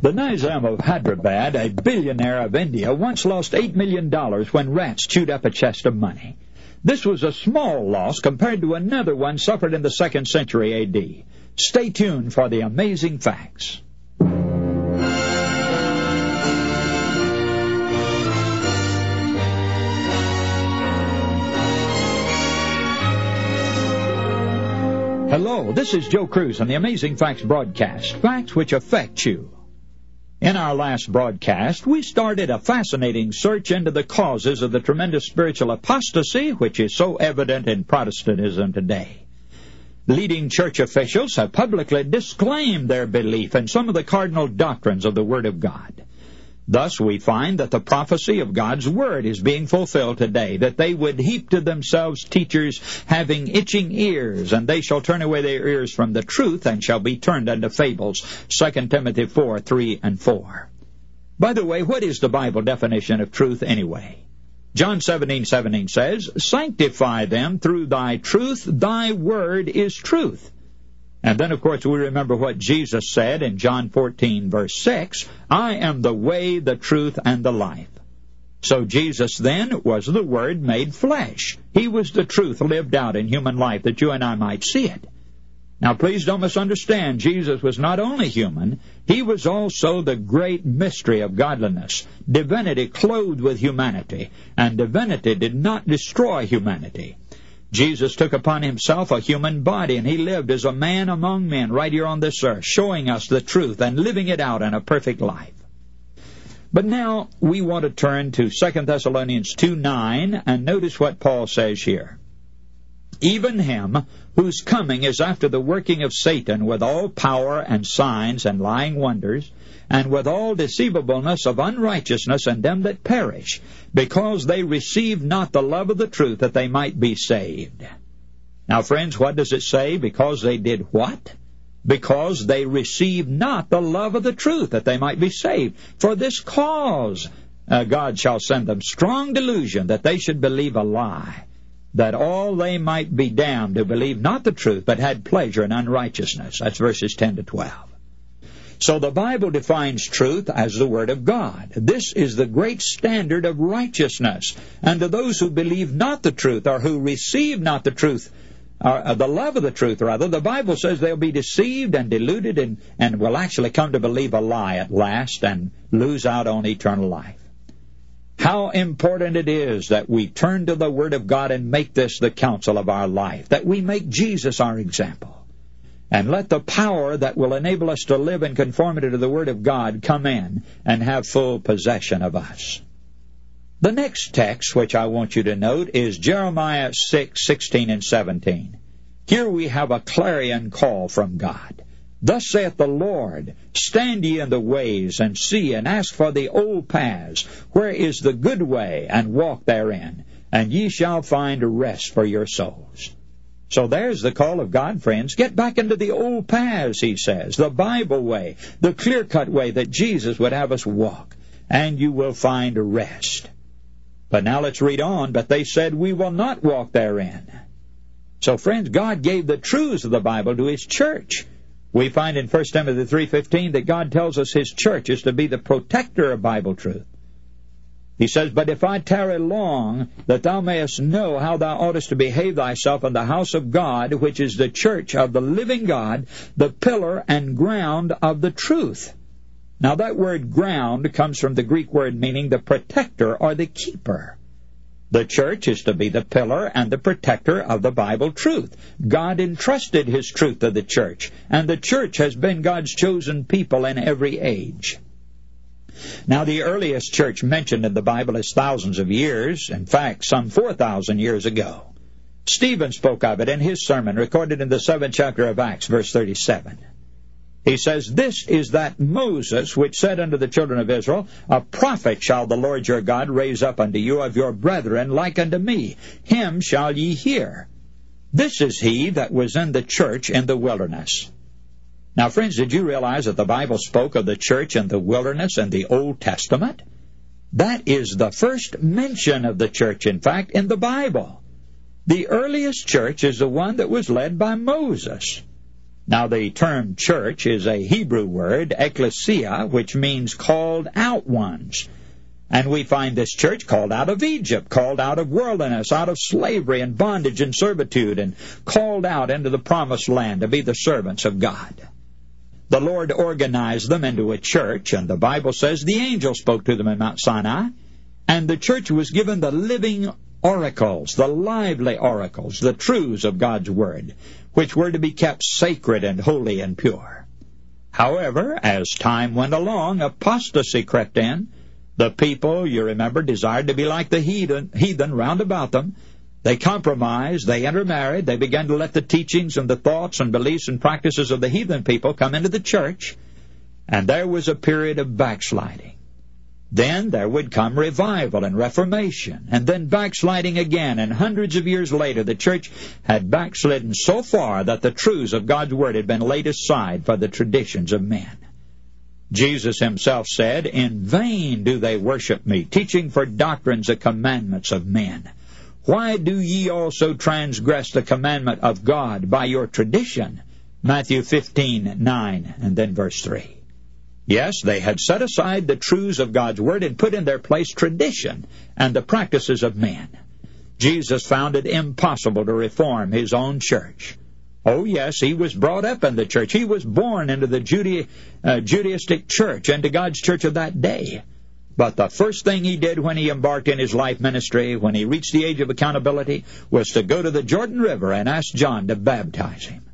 The Nizam of Hyderabad, a billionaire of India, once lost $8 million when rats chewed up a chest of money. This was a small loss compared to another one suffered in the 2nd century A.D. Stay tuned for the amazing facts. Hello, this is Joe Cruz on the Amazing Facts broadcast, facts which affect you. In our last broadcast, we started a fascinating search into the causes of the tremendous spiritual apostasy which is so evident in Protestantism today. Leading church officials have publicly disclaimed their belief in some of the cardinal doctrines of the Word of God. Thus, we find that the prophecy of God's Word is being fulfilled today, that they would heap to themselves teachers having itching ears, and they shall turn away their ears from the truth, and shall be turned unto fables. 2 Timothy 4:3 and 4. By the way, what is the Bible definition of truth anyway? John 17:17 says, "Sanctify them through thy truth, thy word is truth." And then, of course, we remember what Jesus said in John 14, verse 6, "I am the way, the truth, and the life." So Jesus then was the Word made flesh. He was the truth lived out in human life that you and I might see it. Now, please don't misunderstand. Jesus was not only human, He was also the great mystery of godliness, divinity clothed with humanity, and divinity did not destroy humanity. Jesus took upon Himself a human body, and He lived as a man among men right here on this earth, showing us the truth and living it out in a perfect life. But now we want to turn to 2 Thessalonians 2:9, and notice what Paul says here. "Even him whose coming is after the working of Satan with all power and signs and lying wonders, and with all deceivableness of unrighteousness in them that perish, because they receive not the love of the truth that they might be saved." Now, friends, what does it say? Because they did what? Because they received not the love of the truth that they might be saved. For this cause God shall send them strong delusion that they should believe a lie, that all they might be damned who believed not the truth, but had pleasure in unrighteousness. That's verses 10 to 12. So the Bible defines truth as the Word of God. This is the great standard of righteousness. And to those who believe not the truth, or who receive not the truth, or the love of the truth, rather, the Bible says they'll be deceived and deluded and will actually come to believe a lie at last and lose out on eternal life. How important it is that we turn to the Word of God and make this the counsel of our life, that we make Jesus our example. And let the power that will enable us to live in conformity to the Word of God come in and have full possession of us. The next text which I want you to note is Jeremiah 6:16 and 17. Here we have a clarion call from God. "Thus saith the Lord, stand ye in the ways, and see, and ask for the old paths, where is the good way, and walk therein, and ye shall find rest for your souls." So there's the call of God, friends. Get back into the old paths, He says, the Bible way, the clear-cut way that Jesus would have us walk, and you will find rest. But now let's read on. "But they said, we will not walk therein." So, friends, God gave the truths of the Bible to His church. We find in 1 Timothy 3:15 that God tells us His church is to be the protector of Bible truth. He says, "But if I tarry long, that thou mayest know how thou oughtest to behave thyself in the house of God, which is the church of the living God, the pillar and ground of the truth." Now that word ground comes from the Greek word meaning the protector or the keeper. The church is to be the pillar and the protector of the Bible truth. God entrusted His truth to the church, and the church has been God's chosen people in every age. Now, the earliest church mentioned in the Bible is thousands of years, in fact, some 4,000 years ago. Stephen spoke of it in his sermon, recorded in the 7th chapter of Acts, verse 37. He says, "This is that Moses which said unto the children of Israel, A prophet shall the Lord your God raise up unto you of your brethren like unto me. Him shall ye hear. This is he that was in the church in the wilderness." Now, friends, did you realize that the Bible spoke of the church in the wilderness in the Old Testament? That is the first mention of the church, in fact, in the Bible. The earliest church is the one that was led by Moses. Now, the term church is a Hebrew word, ecclesia, which means called out ones. And we find this church called out of Egypt, called out of worldliness, out of slavery and bondage and servitude, and called out into the promised land to be the servants of God. The Lord organized them into a church, and the Bible says the angel spoke to them in Mount Sinai, and the church was given the living oracles, the lively oracles, the truths of God's Word, which were to be kept sacred and holy and pure. However, as time went along, apostasy crept in. The people, you remember, desired to be like the heathen round about them. They compromised, they intermarried, they began to let the teachings and the thoughts and beliefs and practices of the heathen people come into the church, and there was a period of backsliding. Then there would come revival and reformation, and then backsliding again, and hundreds of years later the church had backslidden so far that the truths of God's Word had been laid aside for the traditions of men. Jesus himself said, "In vain do they worship me, teaching for doctrines the commandments of men. Why do ye also transgress the commandment of God by your tradition?" Matthew 15:9, and then verse 3. Yes, they had set aside the truths of God's Word and put in their place tradition and the practices of men. Jesus found it impossible to reform his own church. Oh, yes, he was brought up in the church. He was born into the Judaistic church, into God's church of that day. But the first thing he did when he embarked in his life ministry, when he reached the age of accountability, was to go to the Jordan River and ask John to baptize him.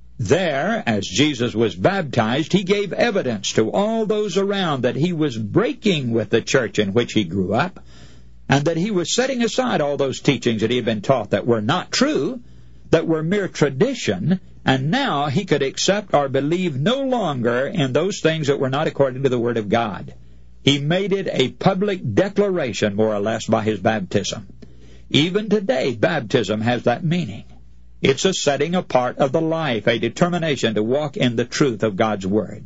There, as Jesus was baptized, he gave evidence to all those around that he was breaking with the church in which he grew up, and that he was setting aside all those teachings that he had been taught that were not true, that were mere tradition, and now he could accept or believe no longer in those things that were not according to the Word of God. He made it a public declaration, more or less, by his baptism. Even today, baptism has that meaning. It's a setting apart of the life, a determination to walk in the truth of God's Word.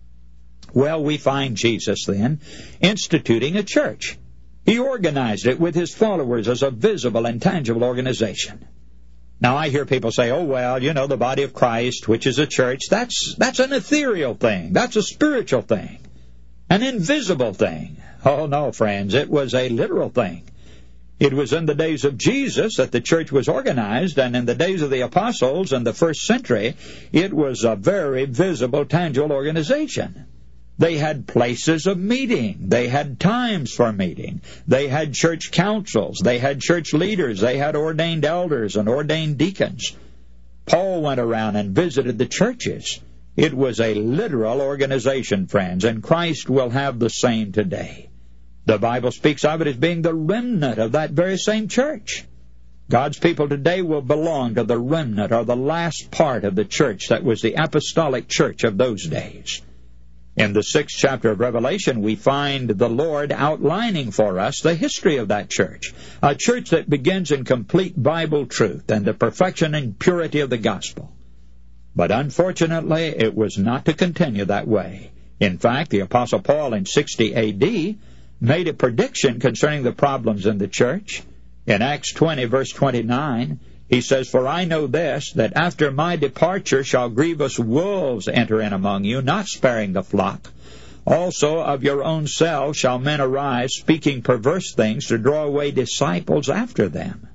Well, we find Jesus, then, instituting a church. He organized it with his followers as a visible and tangible organization. Now, I hear people say, oh, well, you know, the body of Christ, which is a church, that's an ethereal thing. That's a spiritual thing. An invisible thing. Oh, no, friends, it was a literal thing. It was in the days of Jesus that the church was organized, and in the days of the apostles in the first century, it was a very visible, tangible organization. They had places of meeting. They had times for meeting. They had church councils. They had church leaders. They had ordained elders and ordained deacons. Paul went around and visited the churches. It was a literal organization, friends, and Christ will have the same today. The Bible speaks of it as being the remnant of that very same church. God's people today will belong to the remnant, or the last part of the church that was the apostolic church of those days. In the 6th chapter of Revelation, we find the Lord outlining for us the history of that church, a church that begins in complete Bible truth and the perfection and purity of the gospel. But unfortunately, it was not to continue that way. In fact, the Apostle Paul in 60 A.D. made a prediction concerning the problems in the church. In Acts 20, verse 29, he says, "For I know this, that after my departure shall grievous wolves enter in among you, not sparing the flock. Also of your own selves shall men arise, speaking perverse things, to draw away disciples after them."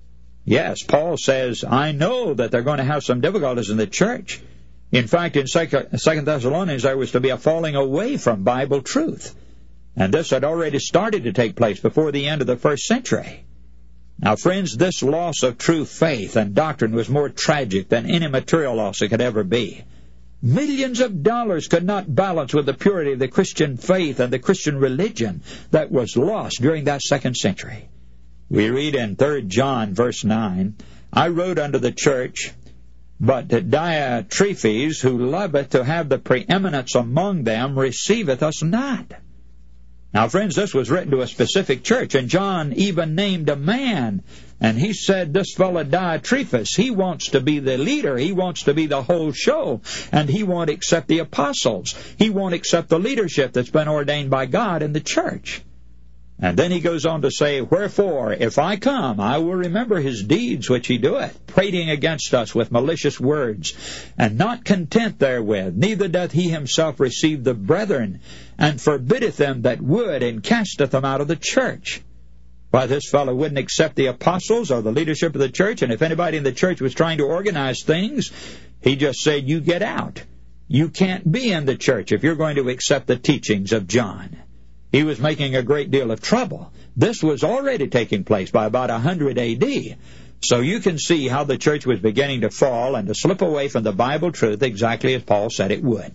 Yes, Paul says, I know that they're going to have some difficulties in the church. In fact, in 2 Thessalonians, there was to be a falling away from Bible truth. And this had already started to take place before the end of the first century. Now, friends, this loss of true faith and doctrine was more tragic than any material loss it could ever be. Millions of dollars could not balance with the purity of the Christian faith and the Christian religion that was lost during that 2nd century. We read in 3 John, verse 9, "I wrote unto the church, but Diotrephes, who loveth to have the preeminence among them, receiveth us not." Now, friends, this was written to a specific church, and John even named a man, and he said, this fellow Diotrephes, he wants to be the leader, he wants to be the whole show, and he won't accept the apostles. He won't accept the leadership that's been ordained by God in the church. And then he goes on to say, Wherefore, if I come, I will remember his deeds which he doeth, prating against us with malicious words, and not content therewith, neither doth he himself receive the brethren, and forbiddeth them that would, and casteth them out of the church. Why, this fellow wouldn't accept the apostles or the leadership of the church, and if anybody in the church was trying to organize things, he just said, you get out. You can't be in the church if you're going to accept the teachings of John. He was making a great deal of trouble. This was already taking place by about 100 A.D., so you can see how the church was beginning to fall and to slip away from the Bible truth exactly as Paul said it would.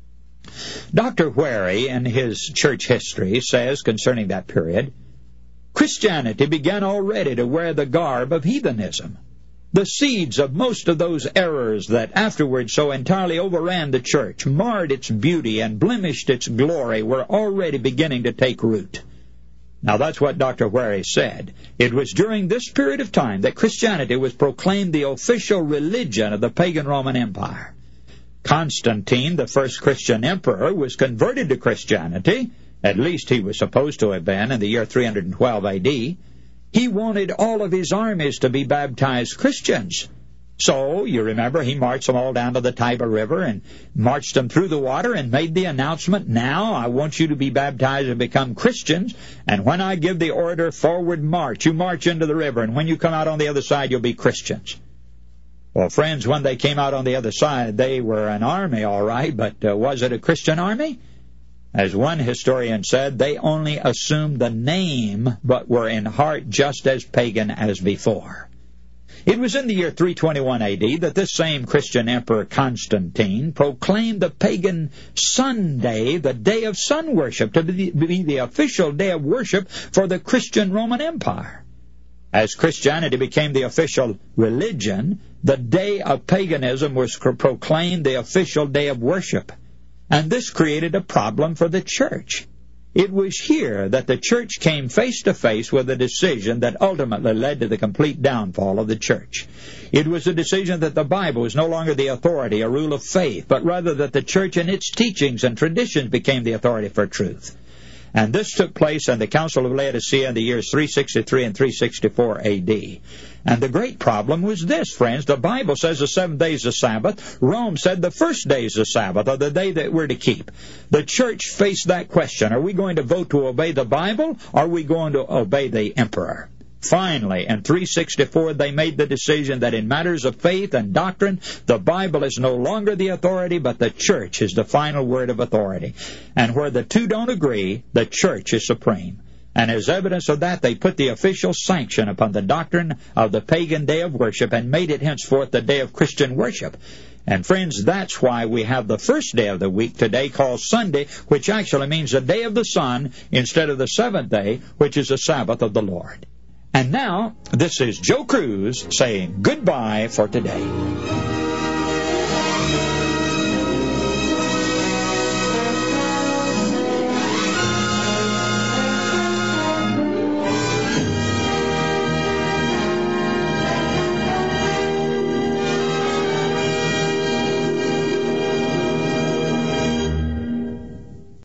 Dr. Wherry, in his church history, says concerning that period, Christianity began already to wear the garb of heathenism. The seeds of most of those errors that afterwards so entirely overran the church, marred its beauty, and blemished its glory were already beginning to take root. Now that's what Dr. Wherry said. It was during this period of time that Christianity was proclaimed the official religion of the pagan Roman Empire. Constantine, the first Christian emperor, was converted to Christianity, at least he was supposed to have been in the year 312 A.D., He wanted all of his armies to be baptized Christians. So, you remember, he marched them all down to the Tiber River and marched them through the water and made the announcement, now I want you to be baptized and become Christians, and when I give the order, forward march, you march into the river, and when you come out on the other side, you'll be Christians. Well, friends, when they came out on the other side, they were an army, all right, but was it a Christian army? As one historian said, they only assumed the name, but were in heart just as pagan as before. It was in the year 321 A.D. that this same Christian emperor Constantine proclaimed the pagan Sunday, the day of sun worship, to be the official day of worship for the Christian Roman Empire. As Christianity became the official religion, the day of paganism was proclaimed the official day of worship. And this created a problem for the church. It was here that the church came face to face with a decision that ultimately led to the complete downfall of the church. It was a decision that the Bible was no longer the authority, a rule of faith, but rather that the church and its teachings and traditions became the authority for truth. And this took place in the Council of Laodicea in the years 363 and 364 A.D. And the great problem was this, friends. The Bible says the 7 days is Sabbath. Rome said the first day is the Sabbath, or the day that we're to keep. The church faced that question. Are we going to vote to obey the Bible, or are we going to obey the emperor? Finally, in 364, they made the decision that in matters of faith and doctrine, the Bible is no longer the authority, but the church is the final word of authority. And where the two don't agree, the church is supreme. And as evidence of that, they put the official sanction upon the doctrine of the pagan day of worship and made it henceforth the day of Christian worship. And friends, that's why we have the first day of the week today called Sunday, which actually means the day of the sun instead of the seventh day, which is the Sabbath of the Lord. And now, this is Joe Cruz saying goodbye for today.